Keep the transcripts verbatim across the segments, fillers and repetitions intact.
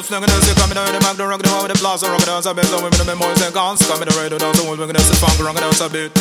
flinging this, coming down the back, the rock, the one with the plaza, rock, dance a bit, so we're gonna be more than guns, coming the radio, dance, the one, we're gonna see funk, rock, dance a bit.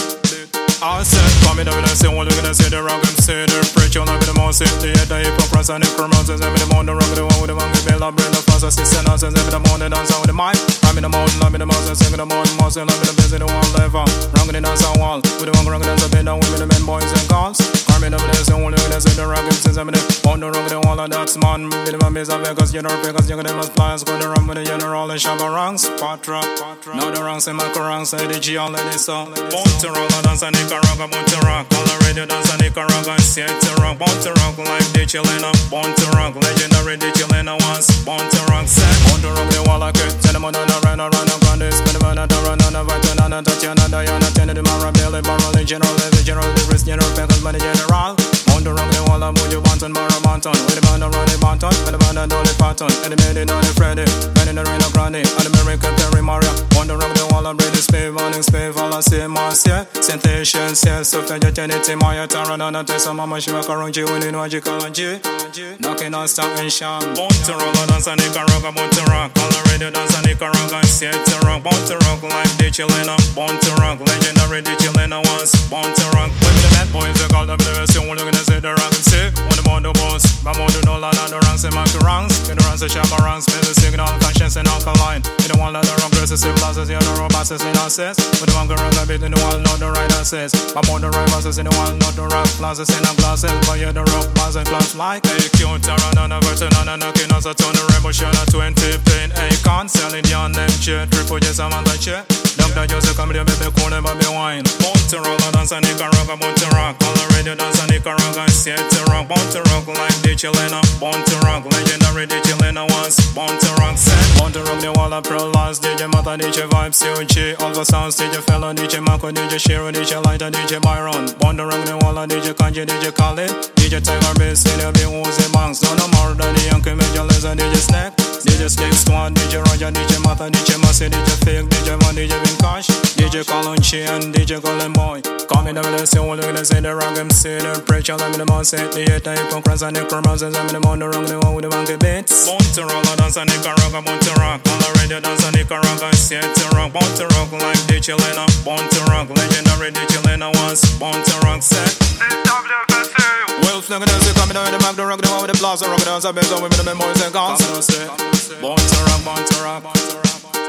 I said, coming down the scene, we're gonna see the rock, and see the preacher, like the most, the head, the hypocrites, and the criminals, and the morning, rock, the one with the one, the bell, bring the fast, assistant, and the morning, dance with the mic, I'm in the morning, I'm in the mouse, singing the morning, mouse, and I'm in the busy, the one level, rocking the dance on wall, with the one, rock, dance a bit, down with the men, boys, and girls, coming down the scene, we're gonna see the rock, and since I'm in the on the rock, the wall, and that's man, with the maze of Vegas, you know, because you're gonna must fly, go to run with the general, and shabba ranks, patra, now the ranks, and macarons, and the G, all of this song, born to rock, dance, and Nicaragua, born to rock, all the radio, dance, and Nicaragua, and see it to rock, born to rock, like the Chilena, born to rock, legendary the Chilena once, born to rock, set, born to rock, the wall, like it, tell them on the run, around, around, spin the run, run, run, run, Tatiana, Tatiana, Diana, Tennedy, Mara, Billy, Barrel, general, the general, the risk, general, Peckers, money, general, born to rock, the wall, I'm with you, Banton, Mara, Banton, with the band, run, the Banton, with the band, Dolly Parton, and the made it on the Freddy, and in the Reno Grande, and the American Terry Maria, born to rock, the wall, I'm ready, spave, morning, spave, all I say, Marcia, Sentation, says, so fed, Janity, Maya, Taranana, Tessa, Mama, Shiva, Karunji, winning, Wajical, and G, knocking on stock and sham, born to rock, dance, and Nicaragua, born to rock, all the radio, dance, and Nicaragua, and see it to rock, born to rock, like the Chilena, born to rock, legendary the Chilena once, born to rock, with the bad boys, they call them the best, you want to say the rock and say, when the born the boss, my mom do no lot of the ranks, and mark the ranks, in the ranks, the shabba ranks, play the signal, conscience, and alkaline, in the one that the rock, there's a civilizers, you know, robots, in our says, with the one girl, I beat in the one, not the right says, my mom the right bosses, in the one, not the rock, plazas, in the glasses, but you're the rock, bars, and glass like, a cute, Taranana, Vertonana, knocking us a ton of rainbow, shana, twenty, fifteen, a con, selling the on them, chair, triple, yes, I'm on the chair. Doctor Joseph come to baby corner by me wine. Born to rock, dance and Nicaragua, born to rock. All the radio dance and Nicaragua, see it to rock. Born to rock like the Chilena, born to rock. Legendary the Chilena once, born to rock. Set, born to rock the wall of pro last. D J Mata, D J Vibes, C O G. All the sounds, D J Fellow, D J Marco, D J Shiro, D J Lighter, D J Byron. Born to rock the wall of D J Kanji, D J Khaled, D J Tiger Bass, D J B Uzi Banks. No more than the Yankee Major Laser, D J Snack, D J Snake Swan, D J Roger, D J Mata, D J Massey, D J Fake, D J Van, D J Vincash, D J Colonchi and D J Golden Boy. Coming down the scene, we're gonna say the rock M C, the preacher, I'm in the mouse, the eight, the hypocrites, and the criminals, I'm in the mound, the wrong, the one with the monkey beats. Born to rock, dance and Nicaragua, born to rock. All the radio dance and Nicaragua, see it to rock. Born to rock like the Chilena, born to rock. Legendary the Chilena once, born to rock. Set. Well, flinging this, coming down the back, the rock, the one with the plaza, rock, dance a bit, so we're in the memories and guns. Born to rock, born to rock, born to rock.